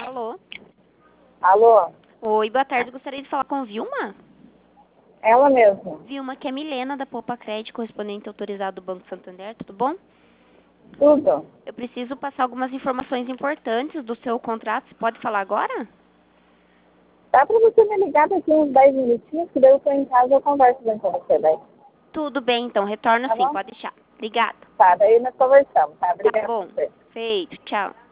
Alô? Alô? Oi, boa tarde. Gostaria de falar com Vilma? Ela mesma. Vilma, que é Milena da Poupa Crédito, correspondente autorizado do Banco Santander, tudo bom? Tudo. Eu preciso passar algumas informações importantes do seu contrato. Você pode falar agora? Dá pra você me ligar daqui uns 10 minutinhos, que daí eu tô em casa e eu converso bem com você daí. Tudo bem, então. Retorno Tá sim, bom? pode deixar. Obrigada. Tá, daí nós conversamos, tá? Tá Obrigada por bom. você. Feito. Tchau.